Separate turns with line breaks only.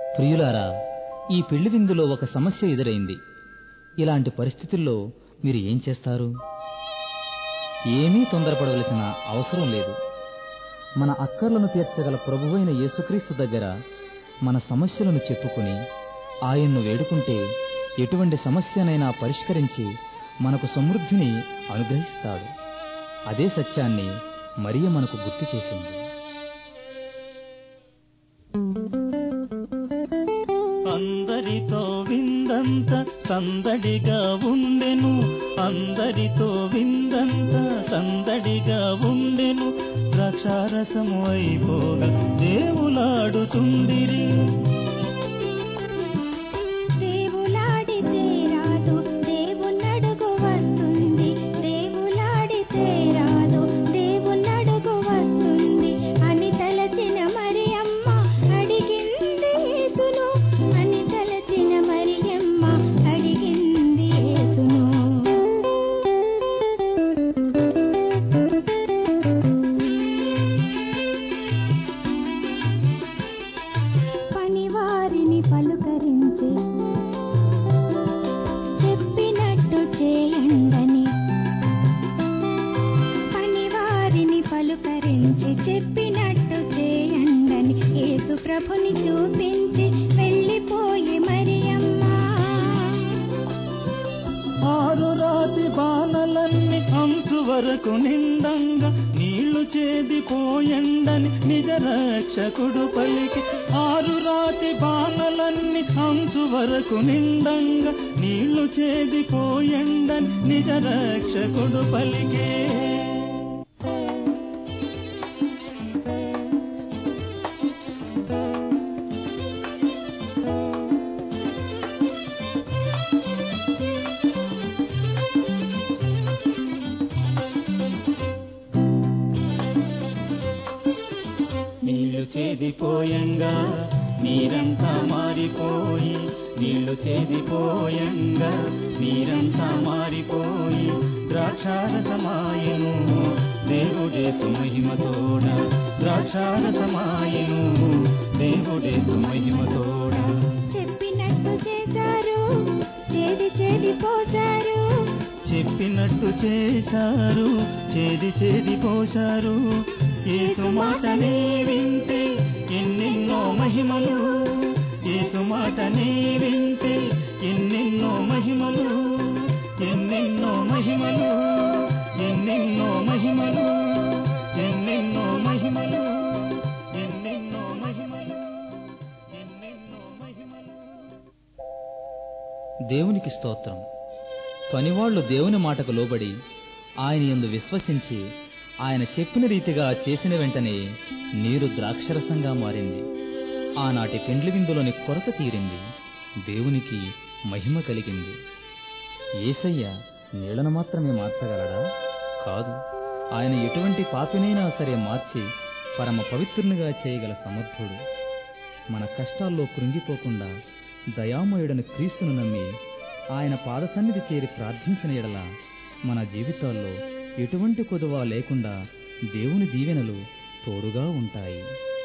ప్రియులారా, ఈ పెళ్లి విందులో ఒక సమస్య ఎదురైంది. ఇలాంటి పరిస్థితుల్లో మీరు ఏం చేస్తారు? ఏమీ తొందరపడవలసిన అవసరం లేదు. మన అక్కర్లను తీర్చగల ప్రభువైన యేసుక్రీస్తు దగ్గర మన సమస్యలను చెప్పుకుని ఆయన్ను వేడుకుంటే ఎటువంటి సమస్యనైనా పరిష్కరించి మనకు సమృద్ధిని అనుగ్రహిస్తాడు. అదే సత్యాన్ని మరియ మనకు గుర్తు చేసింది.
అందరితో విందంత సందడిగా ఉండెను, అందరితో విందంత సందడిగా ఉండెను. ద్రాక్షారసము అయిపోగా దేవులాడుచుండిరి.
చెప్పినట్టు చేయండని యేసు ప్రభుని చూపించి వెళ్ళిపోయి మరియమ్మ.
ఆరు రాతి బాణలన్నీ అంచు వరకు నిండంగా నీళ్లు చేదిపోయండని నిజ రక్షకుడు పలికి. ఆరు రాతి బాణలన్నీ అంచు వరకు నిండంగా నీళ్లు చేదిపోయండని నిజ రక్షకుడు పలికే. నీళ్లు చేదిపోయంగా నీరంతా మారిపోయి, నీళ్లు చేదిపోయంగా నీరంతా మారిపోయి ద్రాక్షారసమాయను దేవుడేసు మహిమతోడ. ద్రాక్షారసమాయను దేవుడేసు మహిమతోడ.
చెప్పినట్టు చేశారు, చేది చేది పోశారు.
చెప్పినట్టు చేశారు, చేది చేది పోశారు. యేసు మాటనే వింటే ఎన్నెన్నో మహిమలు, యేసు మాటనే వింటే ఎన్నెన్నో మహిమలు, ఎన్నెన్నో మహిమలు, ఎన్నెన్నో మహిమలు, ఎన్నెన్నో మహిమలు, ఎన్నెన్నో మహిమలు, ఎన్నెన్నో మహిమలు.
దేవునికి స్తోత్రం. పనివాళ్లు దేవుని మాటకు లోబడి ఆయన యందు విశ్వసించి ఆయన చెప్పిన రీతిగా చేసిన వెంటనే నీరు ద్రాక్షరసంగా మారింది. ఆనాటి పెండ్లి విందులోని కొరత తీరింది. దేవునికి మహిమ కలిగింది. యేసయ్య నీళ్లను మాత్రమే మార్చగలడా? కాదు. ఆయన ఎటువంటి పాపినైనా సరే మార్చి పరమ పవిత్రునిగా చేయగల సమర్థుడు. మన కష్టాల్లో కృంగిపోకుండా దయామయుడని క్రీస్తును నమ్మి ఆయన పాదసన్నిధి చేరి ప్రార్థించిన ఎడల మన జీవితాల్లో ఎటువంటి కొదువ లేకుండా దేవుని దీవెనలు తోడుగా ఉంటాయి.